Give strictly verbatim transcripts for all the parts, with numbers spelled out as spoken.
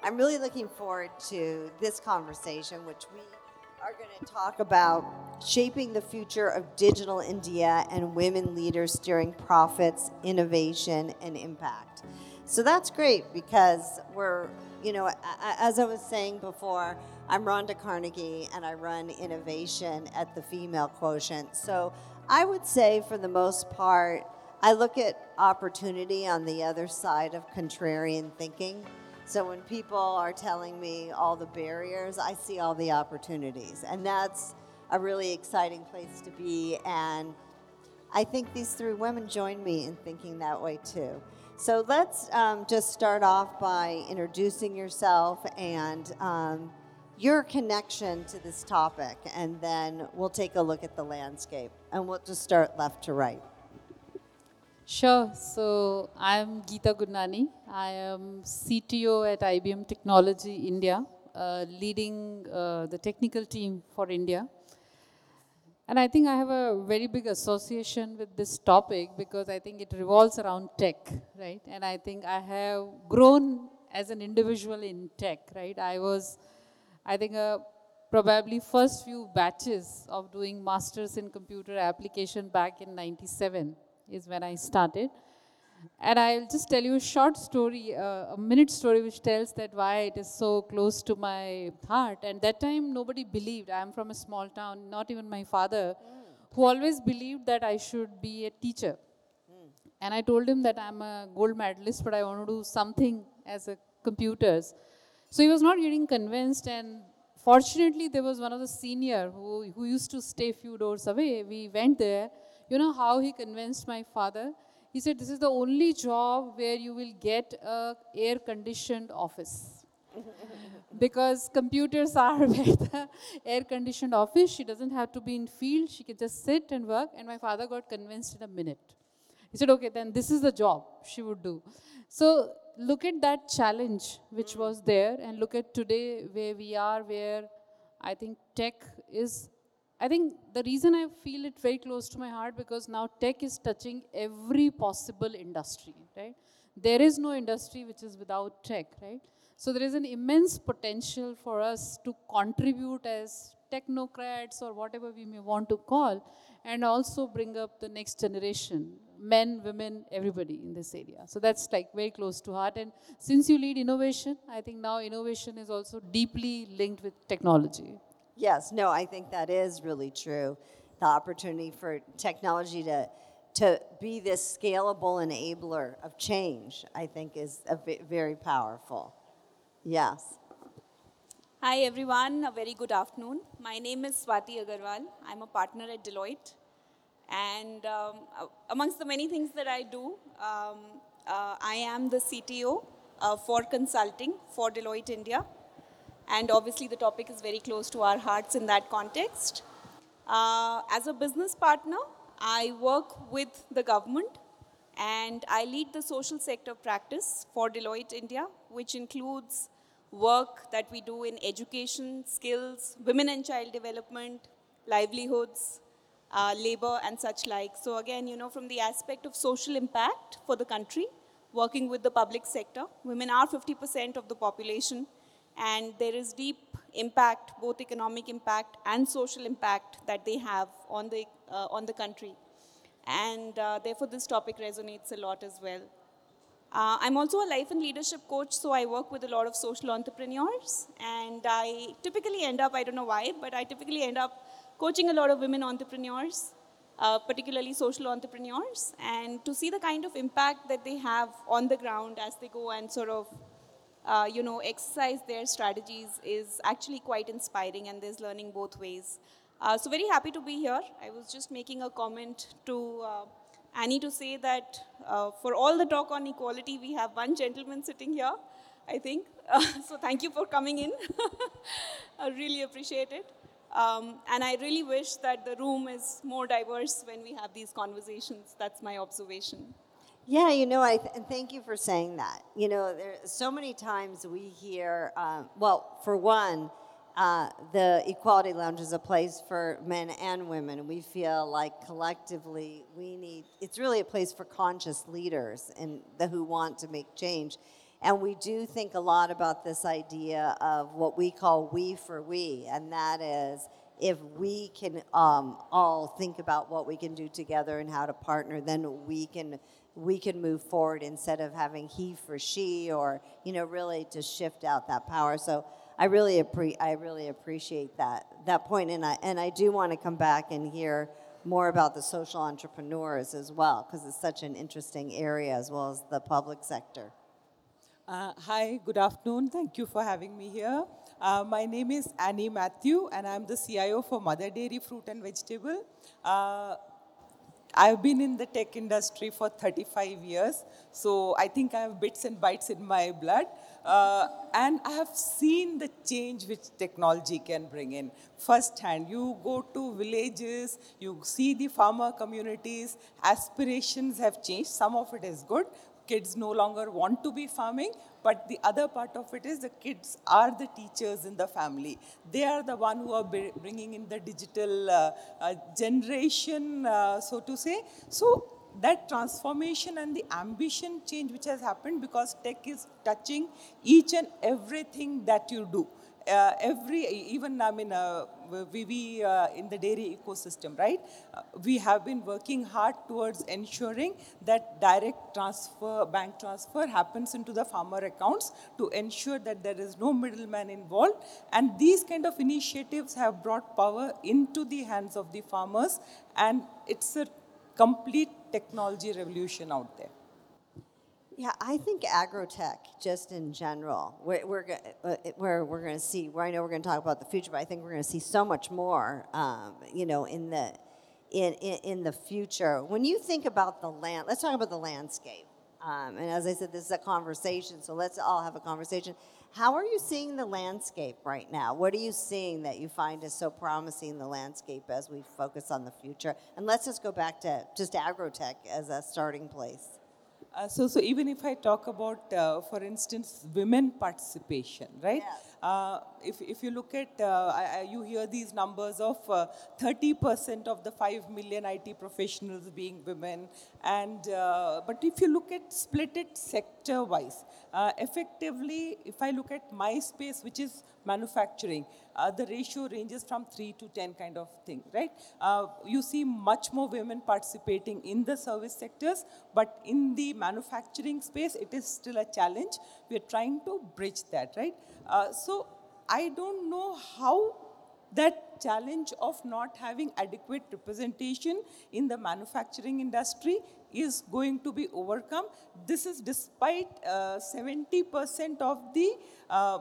I'm really looking forward to this conversation, which we are going to talk about shaping the future of digital India and women leaders steering profits, innovation, and impact. So that's great because we're, you know, as I was saying before, I'm Rhonda Carnegie and I run innovation at the Female Quotient. So I would say for the most part, I look at opportunity on the other side of contrarian thinking. So when people are telling me all the barriers, I see all the opportunities. And that's a really exciting place to be. And I think these three women join me in thinking that way too. So let's um, just start off by introducing yourself and um, your connection to this topic. And then we'll take a look at the landscape. And we'll just start left to right. Sure. So I'm Geeta Gurnani. I am C T O at I B M Technology India, uh, leading uh, the technical team for India. And I think I have a very big association with this topic because I think it revolves around tech, right? And I think I have grown as an individual in tech, right? I was, I think, a probably first few batches of doing masters in computer application back in ninety-seven is when I started. And I'll just tell you a short story, uh, a minute story, which tells that why it is so close to my heart. And that time, nobody believed. I'm from a small town, not even my father, who always believed that I should be a teacher. And I told him that I'm a gold medalist, but I want to do something as a computers. So he was not getting convinced. And fortunately, there was one of the senior who, who used to stay few doors away. We went there. You know how he convinced my father? He said, this is the only job where you will get a air-conditioned office. Because computers are where the air-conditioned office. She doesn't have to be in field. She can just sit and work. And my father got convinced in a minute. He said, okay, then this is the job she would do. So look at that challenge which was there and look at today where we are, where I think tech is, I think the reason I feel it very close to my heart because now tech is touching every possible industry, right? There is no industry which is without tech, right? So there is an immense potential for us to contribute as technocrats or whatever we may want to call, and also bring up the next generation, men, women, everybody in this area. So that's like very close to heart. And since you lead innovation, I think now innovation is also deeply linked with technology. Yes, no, I think that is really true. The opportunity for technology to to be this scalable enabler of change, I think, is a v- very powerful. Yes. Hi everyone, a very good afternoon. My name is Swati Agarwal. I'm a partner at Deloitte. And um, uh, amongst the many things that I do, um, uh, I am the C T O uh, for consulting for Deloitte India. And obviously the topic is very close to our hearts in that context. Uh, as a business partner, I work with the government and I lead the social sector practice for Deloitte India, which includes work that we do in education, skills, women and child development, livelihoods, uh, labor and such like. So again, you know, from the aspect of social impact for the country, working with the public sector, women are fifty percent of the population and there is deep impact, both economic impact and social impact that they have on the, uh, on the country. And uh, therefore this topic resonates a lot as well. Uh, I'm also a life and leadership coach, so I work with a lot of social entrepreneurs. And I typically end up, I don't know why, but I typically end up coaching a lot of women entrepreneurs, uh, particularly social entrepreneurs, and to see the kind of impact that they have on the ground as they go and sort of, uh, you know, exercise their strategies is actually quite inspiring, and there's learning both ways. Uh, so very happy to be here. I was just making a comment to uh, Annie to say that uh, for all the talk on equality, we have one gentleman sitting here, I think. Uh, so thank you for coming in. I really appreciate it. Um, and I really wish that the room is more diverse when we have these conversations. That's my observation. Yeah, you know, I th- and thank you for saying that. You know, there so many times we hear, um, well, for one, uh, the Equality Lounge is a place for men and women, and we feel like collectively we need. It's really a place for conscious leaders and the who want to make change. And we do think a lot about this idea of what we call we for we, and that is if we can um, all think about what we can do together and how to partner, then we can we can move forward instead of having he for she, or you know, really to shift out that power. So I really appre- I really appreciate that that point, and I and I do want to come back and hear more about the social entrepreneurs as well, because it's such an interesting area as well as the public sector. Uh, hi, good afternoon. Thank you for having me here. Uh, my name is Annie Matthew, and I'm the C I O for Mother Dairy Fruit and Vegetable. Uh, I've been in the tech industry for thirty-five years, so I think I have bits and bytes in my blood. Uh, and I have seen the change which technology can bring in firsthand. You go to villages, you see the farmer communities, aspirations have changed. Some of it is good. Kids no longer want to be farming, but the other part of it is the kids are the teachers in the family. They are the one who are bringing in the digital uh, uh, generation, uh, so to say. So that transformation and the ambition change which has happened, because tech is touching each and everything that you do. Uh, every, even I mean, uh, we, we uh, in the dairy ecosystem, right? Uh, we have been working hard towards ensuring that direct transfer, bank transfer happens into the farmer accounts to ensure that there is no middleman involved. And these kind of initiatives have brought power into the hands of the farmers, and it's a complete technology revolution out there. Yeah, I think agrotech, just in general, we're we're go- uh, we're, we're going to see. Where I know we're going to talk about the future, but I think we're going to see so much more. Um, you know, in the in, in in the future. When you think about the land, let's talk about the landscape. Um, and as I said, this is a conversation, so let's all have a conversation. How are you seeing the landscape right now? What are you seeing that you find is so promising in the landscape as we focus on the future? And let's just go back to just agrotech as a starting place. Uh, so, so even if I talk about, uh, for instance, women participation, right? Yes. Uh, if, if you look at, uh, I, I, you hear these numbers of uh, thirty percent of the five million I T professionals being women. And, uh, but if you look at split it sector-wise, uh, effectively, if I look at my space, which is manufacturing, uh, the ratio ranges from three to ten kind of thing, right? Uh, you see much more women participating in the service sectors, but in the manufacturing space, it is still a challenge. We are trying to bridge that, right? Uh, so I don't know how that challenge of not having adequate representation in the manufacturing industry is going to be overcome. This is despite uh, seventy percent of the uh,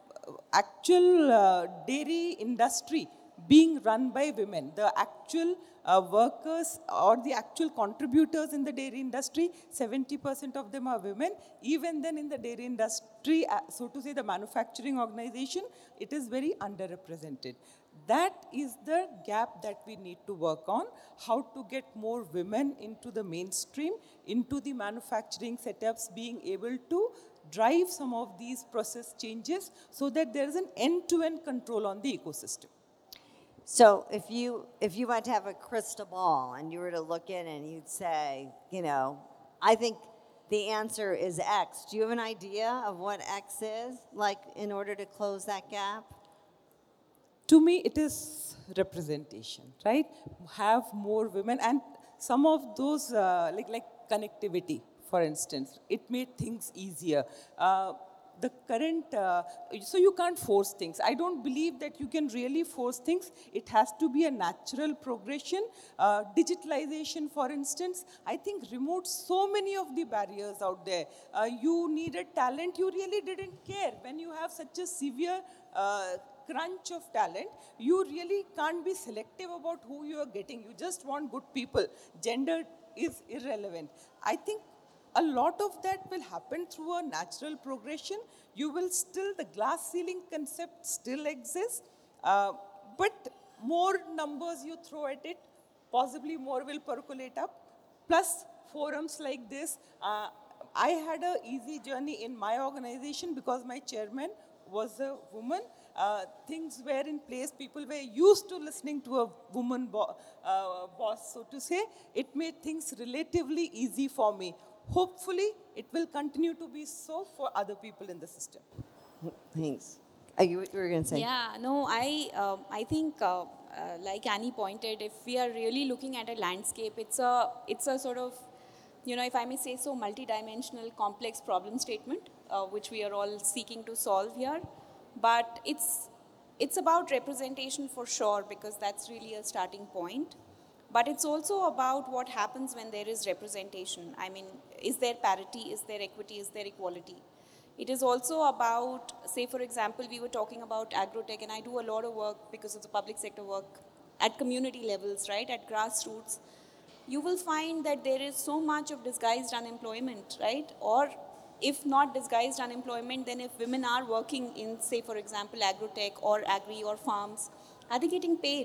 actual uh, dairy industry being run by women. The actual uh, workers or the actual contributors in the dairy industry, seventy percent of them are women. Even then in the dairy industry, uh, so to say the manufacturing organization, it is very underrepresented. That is the gap that we need to work on, how to get more women into the mainstream, into the manufacturing setups, being able to drive some of these process changes so that there is an end-to-end control on the ecosystem. So if you if you went to have a crystal ball and you were to look in and you'd say, you know, I think the answer is X. Do you have an idea of what X is, like, in order to close that gap? To me, it is representation, right? Have more women, and some of those, uh, like like connectivity, for instance, it made things easier. Uh, the current, uh, so you can't force things. I don't believe that you can really force things. It has to be a natural progression. Uh, digitalization, for instance, I think removed so many of the barriers out there. Uh, you needed talent, you really didn't care. When you have such a severe uh, crunch of talent, you really can't be selective about who you are getting. You just want good people. Gender is irrelevant. I think a lot of that will happen through a natural progression. You will still, the glass ceiling concept still exists, uh, but more numbers you throw at it, possibly more will percolate up. Plus, forums like this. Uh, I had an easy journey in my organization because my chairman was a woman. Uh, things were in place. People were used to listening to a woman bo uh, boss, so to say. It made things relatively easy for me. hopefully it will continue to be so for other people in the system. Thanks. Are you, you were going to say? Yeah, no, I, um, I think, uh, uh, like Annie pointed, if we are really looking at a landscape, it's a, it's a sort of, you know, if I may say so, multidimensional, complex problem statement, uh, which we are all seeking to solve here. But it's, it's about representation for sure, because that's really a starting point. But it's also about what happens when there is representation. I mean, is there parity, is there equity, is there equality? It is also about, say for example, we were talking about agrotech, and I do a lot of work because of the public sector work at community levels, right, at grassroots. You will find that there is so much of disguised unemployment, right? Or if not disguised unemployment, then if women are working in, say for example, agrotech or agri or farms, are they getting paid?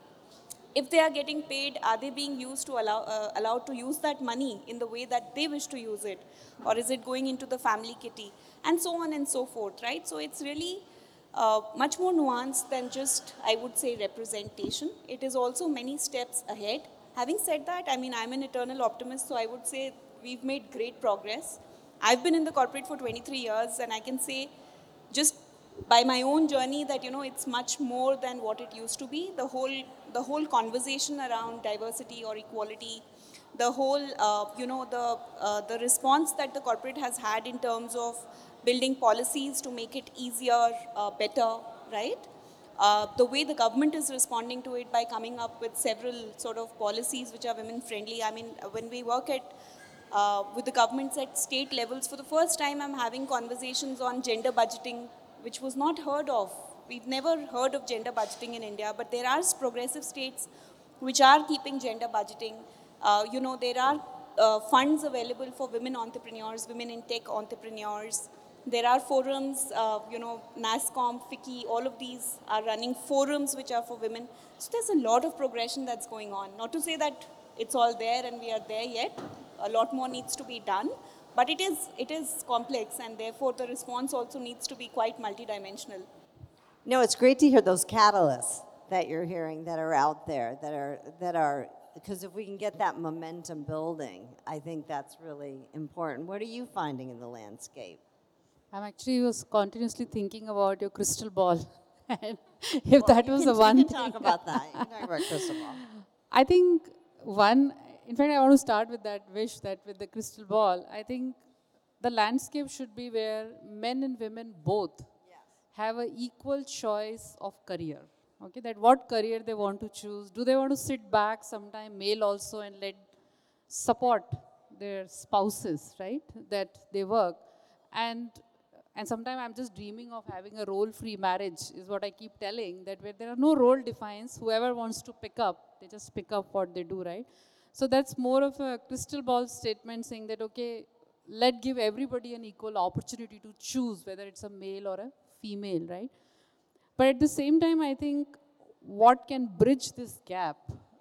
If they are getting paid, are they being used to allow, uh, allowed to use that money in the way that they wish to use it? Or is it going into the family kitty? And so on and so forth, right? So it's really uh, much more nuanced than just, I would say, representation. It is also many steps ahead. Having said that, I mean, I'm an eternal optimist, so I would say we've made great progress. I've been in the corporate for twenty-three years, and I can say just by my own journey that, you know, it's much more than what it used to be. The whole, the whole conversation around diversity or equality, the whole, uh, you know, the, uh, the response that the corporate has had in terms of building policies to make it easier, uh, better, right? Uh, the way the government is responding to it by coming up with several sort of policies which are women friendly. I mean, when we work at uh, with the governments at state levels, for the first time I'm having conversations on gender budgeting, which was not heard of. We've never heard of gender budgeting in India, but there are progressive states which are keeping gender budgeting. Uh, you know, there are uh, funds available for women entrepreneurs, women in tech entrepreneurs. There are forums, uh, you know, NASSCOM, FICCI, all of these are running forums which are for women. So there's a lot of progression that's going on. Not to say that it's all there and we are there yet. A lot more needs to be done. But it is, it is complex, and therefore the response also needs to be quite multidimensional. No, it's great to hear those catalysts that you're hearing that are out there, that are, that are, because if we can get that momentum building, I think that's really important. What are you finding in the landscape? I'm actually was continuously thinking about your crystal ball. And if Well, that you was can, the one you can thing, talk about that. You can talk about crystal ball. I think one, in fact, I want to start with that wish that with the crystal ball, I think the landscape should be where men and women both have an equal choice of career. Okay, that what career they want to choose. Do they want to sit back sometime, male also, and let support their spouses, right, that they work. And and sometimes I'm just dreaming of having a role-free marriage is what I keep telling, that where there are no role defines, whoever wants to pick up, they just pick up what they do, right? So that's more of a crystal ball statement saying that, okay, let give everybody an equal opportunity to choose whether it's a male or a female, right? But at the same time, I think what can bridge this gap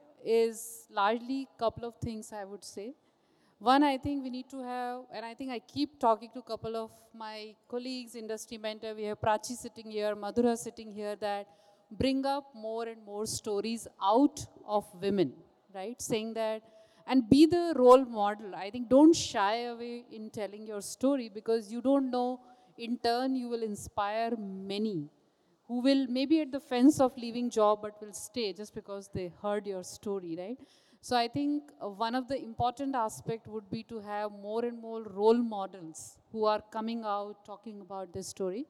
is largely a couple of things, I would say. One, I think we need to have, and I think I keep talking to a couple of my colleagues, industry mentor, we have Prachi sitting here, Madhura sitting here, that bring up more and more stories out of women, right? Saying that, and be the role model. I think don't shy away in telling your story, because you don't know, in turn you will inspire many who will maybe at the fence of leaving job but will stay just because they heard your story, right? So I think uh, one of the important aspect would be to have more and more role models who are coming out talking about this story.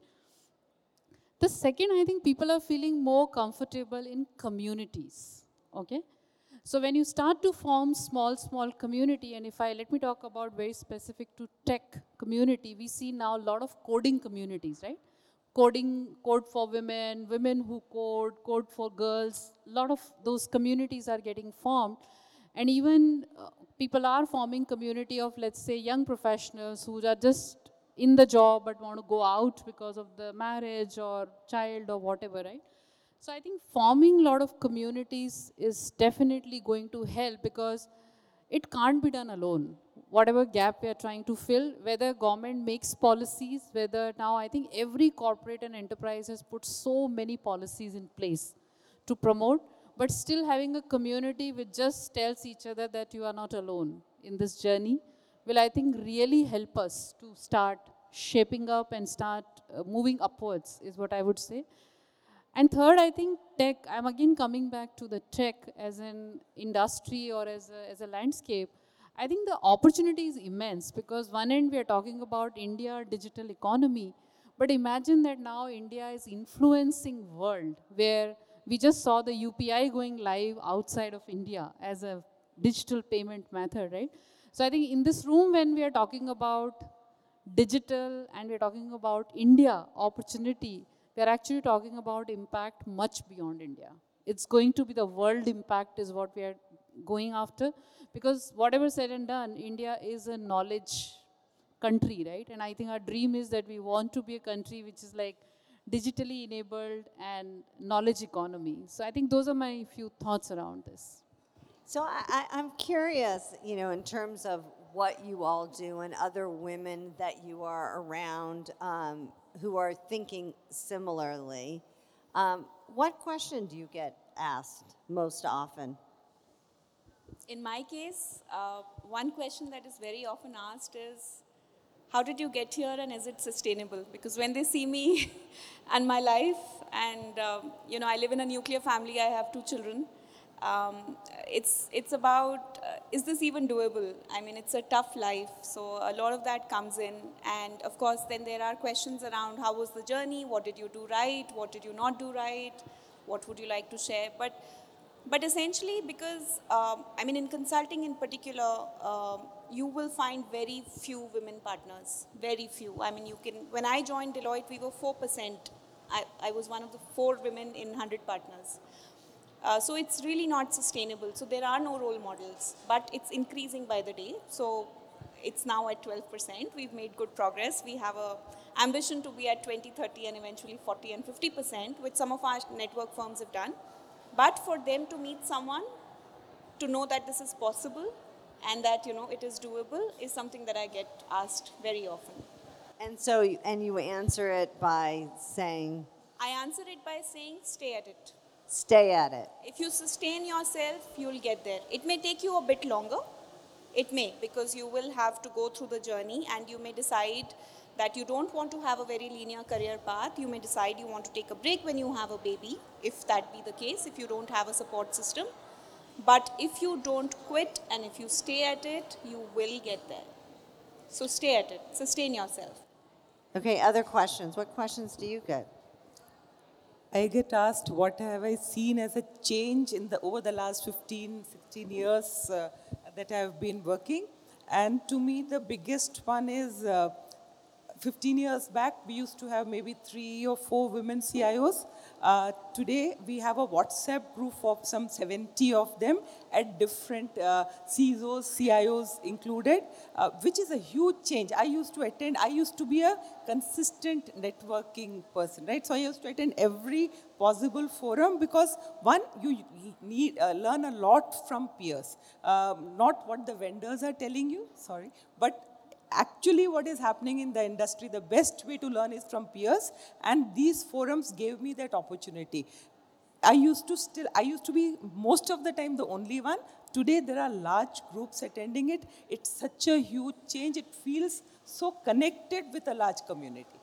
The second, I think people are feeling more comfortable in communities, okay? So when you start to form small, small community, and if I, let me talk about very specific to tech community, we see now a lot of coding communities, right? Coding, code for women, women who code, code for girls, a lot of those communities are getting formed. And even uh, people are forming community of, let's say, young professionals who are just in the job but want to go out because of the marriage or child or whatever, right? So I think forming a lot of communities is definitely going to help, because it can't be done alone. Whatever gap we are trying to fill, whether government makes policies, whether now I think every corporate and enterprise has put so many policies in place to promote, but still having a community which just tells each other that you are not alone in this journey, will, I think, really help us to start shaping up and start uh, moving upwards, is what I would say. And third, I think tech, I'm again coming back to the tech as an industry or as a, as a landscape. I think the opportunity is immense because one end we are talking about India digital economy, but imagine that now India is influencing world where we just saw the U P I going live outside of India as a digital payment method, right? So I think in this room when we are talking about digital and we're talking about India opportunity, we're actually talking about impact much beyond India. It's going to be the world impact is what we are going after, because whatever said and done, India is a knowledge country, right? And I think our dream is that we want to be a country which is like digitally enabled and knowledge economy. So I think those are my few thoughts around this. So I, I, I'm curious, you know, in terms of what you all do and other women that you are around um, who are thinking similarly. Um, what question do you get asked most often? In my case, uh, one question that is very often asked is, how did you get here and is it sustainable? Because when they see me and my life, and um, you know, I live in a nuclear family, I have two children. Um, it's, it's about, uh, is this even doable? I mean, it's a tough life, so a lot of that comes in. And of course, then there are questions around how was the journey, what did you do right, what did you not do right, what would you like to share? But, but essentially, because, um, I mean, in consulting in particular, um, you will find very few women partners, very few. I mean, you can, when I joined Deloitte, we were four percent. I, I was one of the four women in one hundred partners. Uh, so it's really not sustainable. So there are no role models, but it's increasing by the day. So it's now at twelve percent. We've made good progress. We have a ambition to be at twenty, thirty, and eventually forty and fifty percent, which some of our network firms have done. But for them to meet someone, to know that this is possible and that, you know, it is doable is something that I get asked very often. And so, and you answer it by saying, I answer it by saying, stay at it. stay at it. If you sustain yourself, you'll get there. It may take you a bit longer. It may, because you will have to go through the journey and you may decide that you don't want to have a very linear career path. You may decide you want to take a break when you have a baby, if that be the case, if you don't have a support system. But if you don't quit and if you stay at it, you will get there. So stay at it. Sustain yourself. Okay, other questions? What questions do you get? I get asked what have I seen as a change in the over the last fifteen, sixteen years uh, that I have been working. And to me, the biggest one is uh, fifteen years back, we used to have maybe three or four women C I Os. Uh, today, we have a WhatsApp group of some seventy of them at different uh, C I S Os, C I Os included, uh, which is a huge change. I used to attend, I used to be a consistent networking person, right? So I used to attend every possible forum because one, you need uh, learn a lot from peers. Um, not what the vendors are telling you, sorry, but actually what is happening in the industry, the best way to learn is from peers, and these forums gave me that opportunity. I used to still, I used to be most of the time the only one. Today there are large groups attending it. It's such a huge change. It feels so connected with a large community.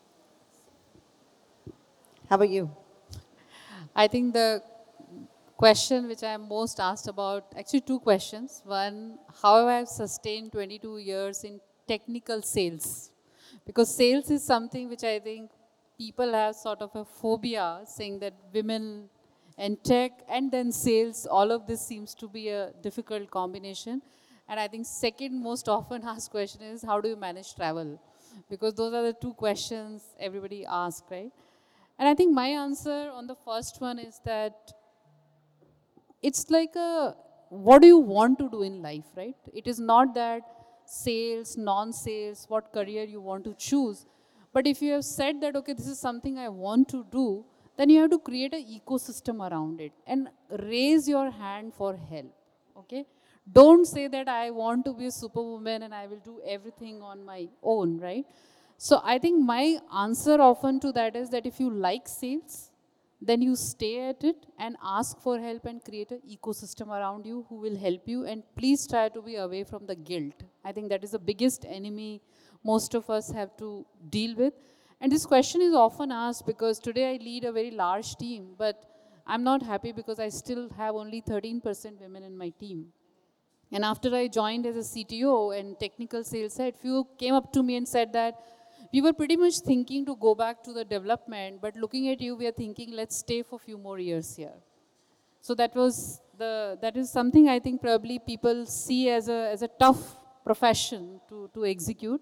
How about you? I think the question which I am most asked about, actually two questions. One, how have I sustained twenty-two years in technical sales? Because sales is something which I think people have sort of a phobia, saying that women and tech and then sales, all of this seems to be a difficult combination. And I think second most often asked question is, how do you manage travel? Because those are the two questions everybody asks, right? And I think my answer on the first one is that it's like a, what do you want to do in life, right? It is not that sales, non-sales, what career you want to choose. But if you have said that, okay, this is something I want to do, then you have to create an ecosystem around it and raise your hand for help, okay? Don't say that I want to be a superwoman and I will do everything on my own, right? So I think my answer often to that is that if you like sales, then you stay at it and ask for help and create an ecosystem around you who will help you. And please try to be away from the guilt. I think that is the biggest enemy most of us have to deal with. And this question is often asked because today I lead a very large team, but I'm not happy because I still have only thirteen percent women in my team. And after I joined as a C T O and technical sales head, few came up to me and said that we were pretty much thinking to go back to the development, but looking at you, we are thinking, let's stay for a few more years here. So that was the, that is something I think probably people see as a, as a tough profession to, to execute.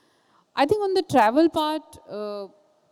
I think on the travel part, uh,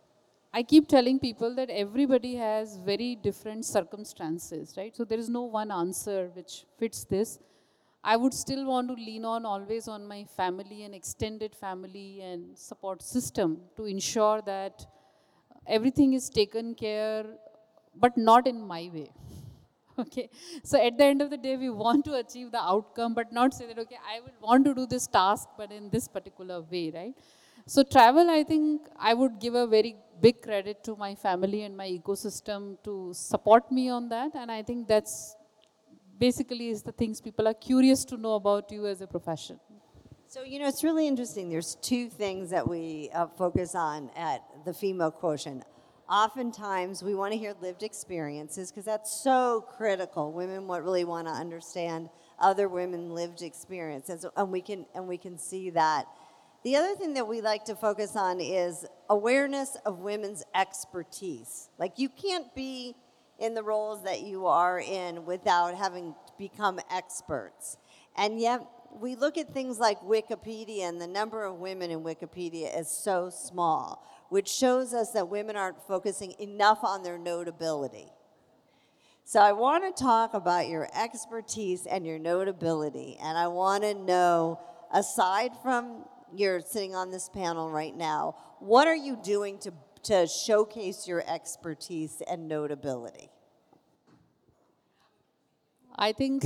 I keep telling people that everybody has very different circumstances, right? So there is no one answer which fits this. I would still want to lean on always on my family and extended family and support system to ensure that everything is taken care, but not in my way. Okay, so at the end of the day, we want to achieve the outcome, but not say that, okay, I will want to do this task, but in this particular way, right? So travel, I think I would give a very big credit to my family and my ecosystem to support me on that. And I think that's basically is the things people are curious to know about you as a profession. So, you know, it's really interesting. There's two things that we uh, focus on at the female quotient. Oftentimes, we want to hear lived experiences because that's so critical. Women what really want to understand other women lived experiences, and we can and we can see that. The other thing that we like to focus on is awareness of women's expertise. Like, you can't be in the roles that you are in without having become experts. And yet, we look at things like Wikipedia, and the number of women in Wikipedia is so small, which shows us that women aren't focusing enough on their notability. So I want to talk about your expertise and your notability, and I want to know, aside from you're sitting on this panel right now, what are you doing to, to showcase your expertise and notability? I think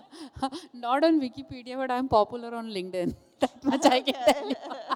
not on Wikipedia, but I'm popular on LinkedIn. That much I can tell you.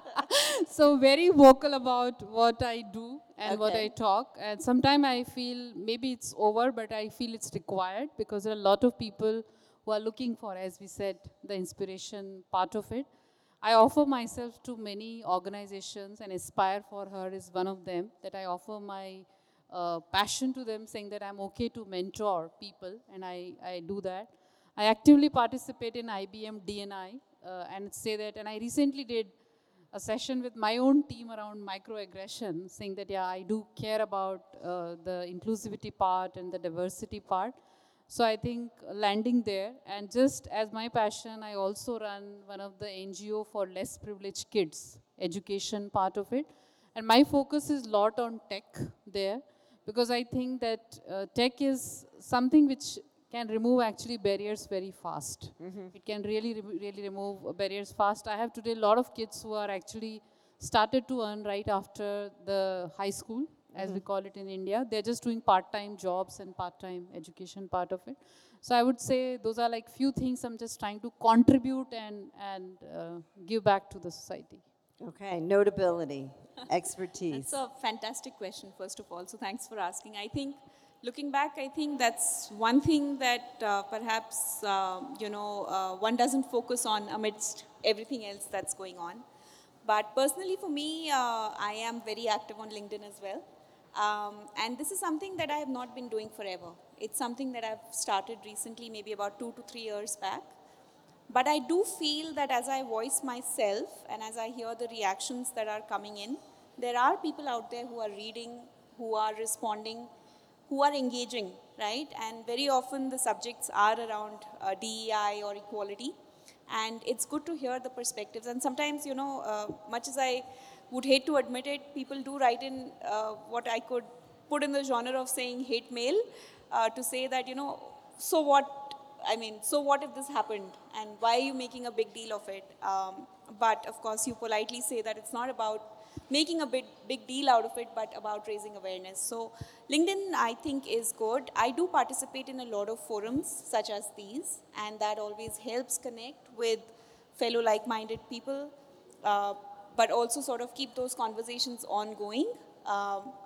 So very vocal about what I do and okay. what I talk. And sometimes I feel maybe it's over, but I feel it's required because there are a lot of people who are looking for, as we said, the inspiration part of it. I offer myself to many organizations, and Aspire for Her is one of them, that I offer my uh, passion to them, saying that I'm okay to mentor people, and I, I do that. I actively participate in I B M D and I, uh, and say that, and I recently did a session with my own team around microaggression, saying that, yeah, I do care about uh, the inclusivity part and the diversity part. So I think landing there, and just as my passion, I also run one of the N G O for less privileged kids, education part of it. And my focus is a lot on tech there, because I think that uh, tech is something which can remove actually barriers very fast. Mm-hmm. It can really, re really remove barriers fast. I have today a lot of kids who are actually started to earn right after the high school, as mm-hmm. we call it in India. They're just doing part-time jobs and part-time education part of it. So I would say those are like few things I'm just trying to contribute and, and uh, give back to the society. Okay, notability, expertise. That's a fantastic question, first of all, so thanks for asking. I think, looking back, I think that's one thing that uh, perhaps, uh, you know, uh, one doesn't focus on amidst everything else that's going on. But personally for me, uh, I am very active on LinkedIn as well. Um, and this is something that I have not been doing forever. It's something that I've started recently, maybe about two to three years back. But I do feel that as I voice myself and as I hear the reactions that are coming in, there are people out there who are reading, who are responding, who are engaging, right? And very often the subjects are around uh, D E I or equality. And it's good to hear the perspectives. And sometimes, you know, uh, much as I would hate to admit it, people do write in uh, what I could put in the genre of saying hate mail uh, to say that, you know, so what, I mean, so what if this happened? And why are you making a big deal of it? Um, but of course, you politely say that it's not about making a big, big deal out of it, but about raising awareness. So LinkedIn, I think, is good. I do participate in a lot of forums such as these, and that always helps connect with fellow like-minded people, uh, but also sort of keep those conversations ongoing. Um,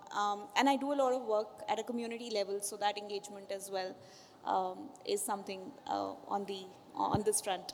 um, and I do a lot of work at a community level, so that engagement as well um, is something uh, on the on this front.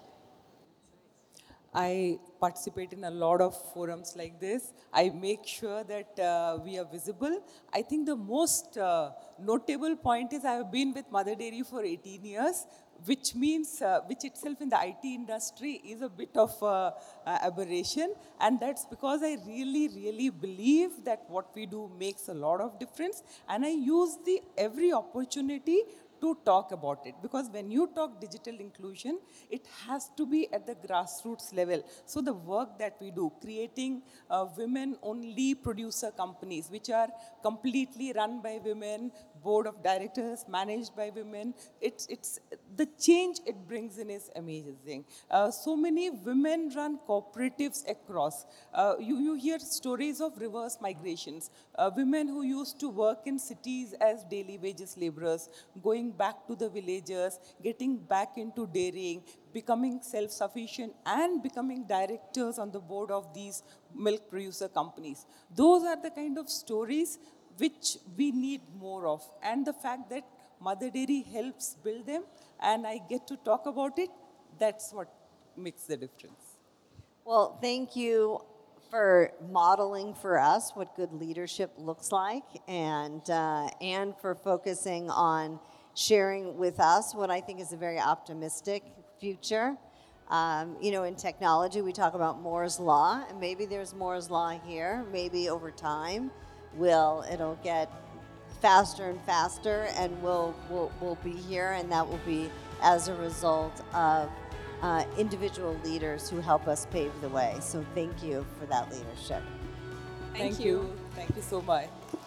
I participate in a lot of forums like this. I make sure that uh, we are visible. I think the most uh, notable point is I have been with Mother Dairy for eighteen years, which means, uh, which itself in the I T industry is a bit of uh, uh, aberration. And that's because I really, really believe that what we do makes a lot of difference. And I use the every opportunity to talk about it, because when you talk digital inclusion, it has to be at the grassroots level. So the work that we do, creating uh, women-only producer companies, which are completely run by women, board of directors managed by women, it's, it's, the change it brings in is amazing. Uh, so many women-run cooperatives across. Uh, you, you hear stories of reverse migrations. Uh, women who used to work in cities as daily wages laborers, going back to the villages, getting back into dairying, becoming self-sufficient and becoming directors on the board of these milk producer companies. Those are the kind of stories which we need more of. And the fact that Mother Dairy helps build them and I get to talk about it, that's what makes the difference. Well, thank you for modeling for us what good leadership looks like, and uh, and for focusing on sharing with us what I think is a very optimistic future. Um, you know, in technology, we talk about Moore's Law, and maybe there's Moore's Law here. Maybe over time, will it'll get faster and faster, and we'll, we'll, we'll be here, and that will be as a result of uh, individual leaders who help us pave the way. So thank you for that leadership. Thank, Thank you. Thank you so much.